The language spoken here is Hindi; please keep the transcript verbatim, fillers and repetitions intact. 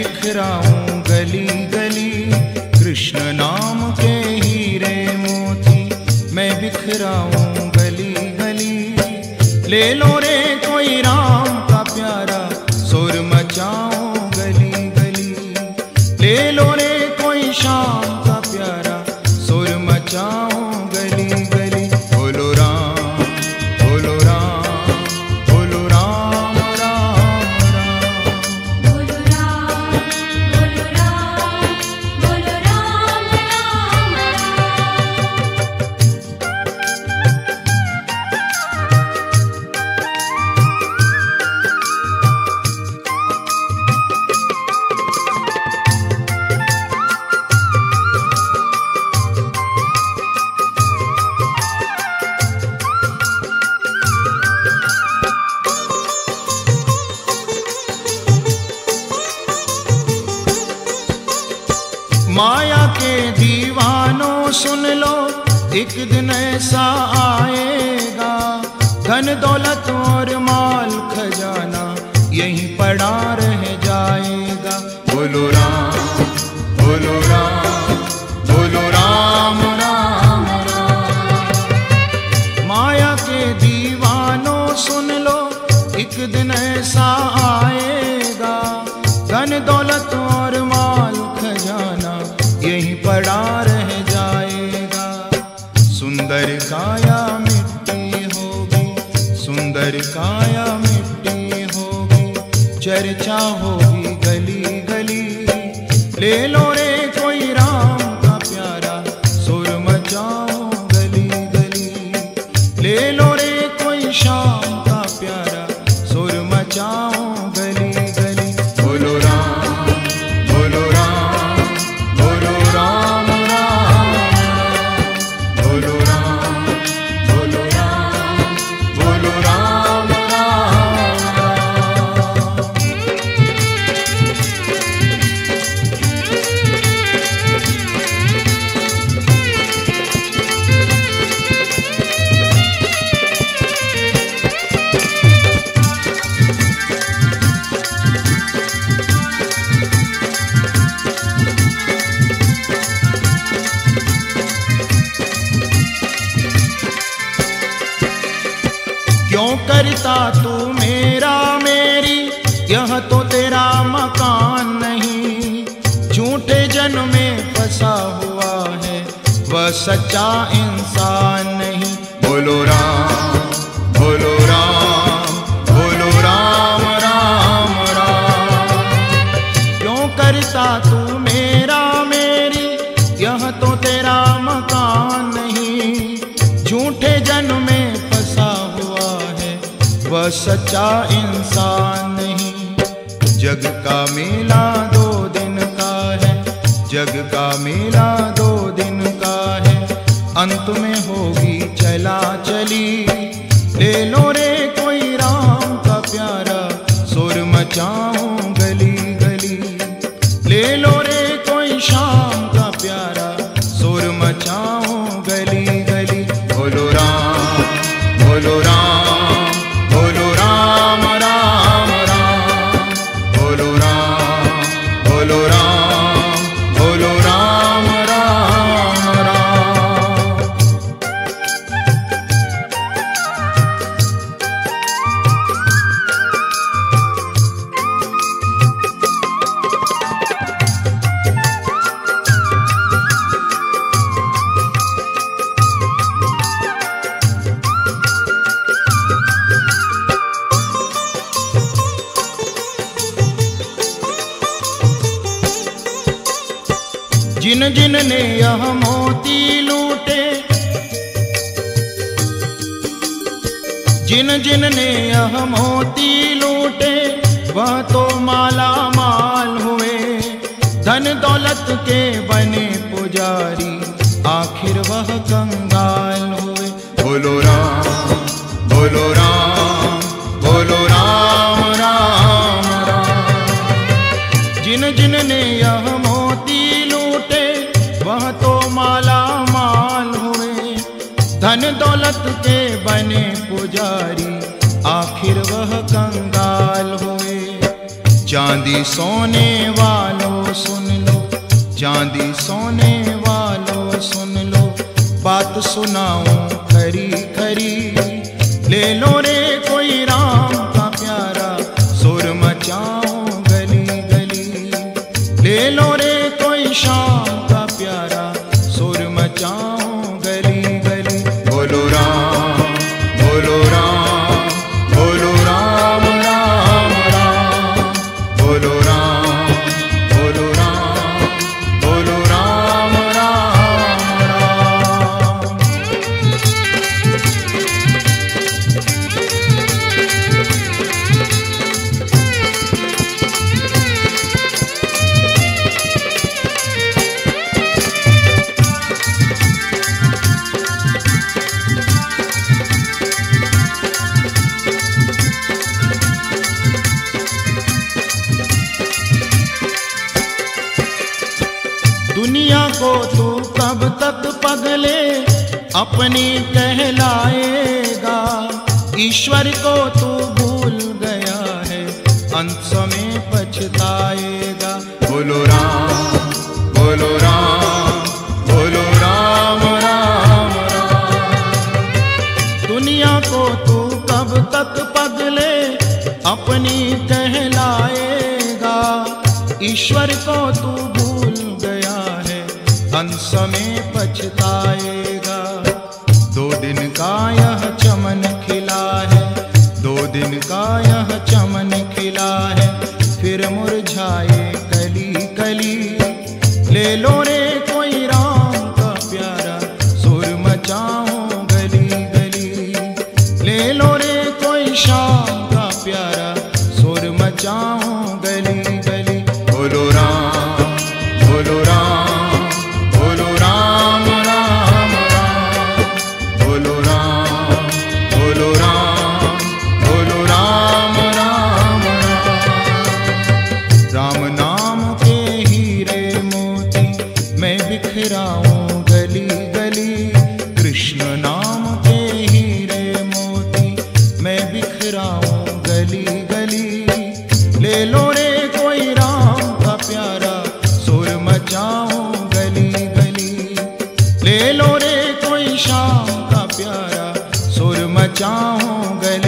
बिखराऊं गली गली, कृष्ण नाम के हीरे मोती मैं बिखराऊं गली गली। ले लो रे कोई राम का प्यारा, सुर मचाऊं गली गली। ले लो रे कोई श्याम का प्यारा, सुर मचाऊं गली गली। बोलो राम बोलो राम बोलो राम राम राम। बोलो राम बोलो राम बोलो राम राम माया के दीवानों सुन लो, एक दिन ऐसा आएगा, धन दौलत और माल खजाना यहीं पड़ा रह जाएगा। बोलो राम बोलो राम बोलो राम राम राम। माया के दीवानों सुन लो, एक दिन ऐसा आएगा, धन दौलत और माल खजाना यहीं पड़ा रह जाएगा। सुंदर काया मिट्टी होगी, सुंदर काया मिट्टी होगी, चर्चा होगी गली गली। ले लो रे कोई राम का प्यारा, सुर मचाओ गली गली। ले लो रे कोई श्याम का प्यारा, सुर मचाओ गली गली। बोलो राम बोलो राम बोलो राम राम। बोलो राम बोलो राम बोलो राम राम राम। क्यों करता तू मेरा मेरी, यह तो तेरा मकान नहीं। झूठे जन में फंसा हुआ है, वह सच्चा इंसान नहीं। बोलो राम बोलो राम बोलो राम राम राम। क्यों करता तू मेरा मेरी, यह तो तेरा मकान नहीं। झूठे जन में फंसा हुआ है, वह सच्चा इंसान नहीं। जग का मेला दो दिन का है, जग का मेला दो दिन का है, अंत में होगी चला चली। ले लो रे कोई राम का प्यारा, सुर मचाऊं गली गली। ले लो रे कोई श्याम का प्यारा, सुर मचाऊं गली गली। बोलो राम बोलो राम बोलो राम राम राम। बोलो राम बोलो राम बोलो राम राम राम। जिन जिन ने यह मोती लूटे, जिन जिन ने यह मोती लूटे, वह तो माला माल हुए। धन दौलत के बने पुजारी, आखिर वह कंगाल हुए। बोलो राम बोलो राम बोलो राम राम राम। जिन जिन ने यह मोती लूटे, वह तो माला माल हुए। धन दौलत के बने पुजारी, आखिर वह कंगाल हुए। चांदी सोने वालों सुन लो, चांदी सोने वालों सुन लो, बात सुनाऊं खरी खरी। ले लो रे कोई राम का प्यारा, सुर मचाऊं गली गली। ले लो रे कोई श्याम का प्यारा, सुर मचाऊं गली गली। बोलो राम बोलो राम बोलो राम राम राम। बोलो राम बोलो राम बोलो राम राम राम। दुनिया को तू कब तक पगले अपनी कहलाएगा, ईश्वर को तू भूल गया है, अंत समय पछताएगा। बोलो राम बोलो राम बोलो राम राम राम। दुनिया को तू कब तक पगले अपनी कहलाएगा, ईश्वर को तू भूल गया है, अंत समय पछताएगा। दो दिन का यह चमन खिला है, दो दिन का यह चमन खिला है, फिर मुरझाए कली कली। ले लो रे कोई राम का प्यारा, सुर मचाऊं गली गली। ले लो रे कोई श्याम का प्यारा, सुर मचाऊं गली गली। बोलो राम बोलो राम बोलो राम राम राम। बोलो राम बोलो राम बोलो राम राम राम। राम नाम के हीरे मोती मैं बिखराऊं गली गली, कृष्ण नाम के हीरे मोती मैं बिखराऊं गली गली। ले लो रे कोई राम का प्यारा, सुर मचाऊं गली गली। ले लो रे कोई श्याम का प्यारा, सुर मचाऊं गली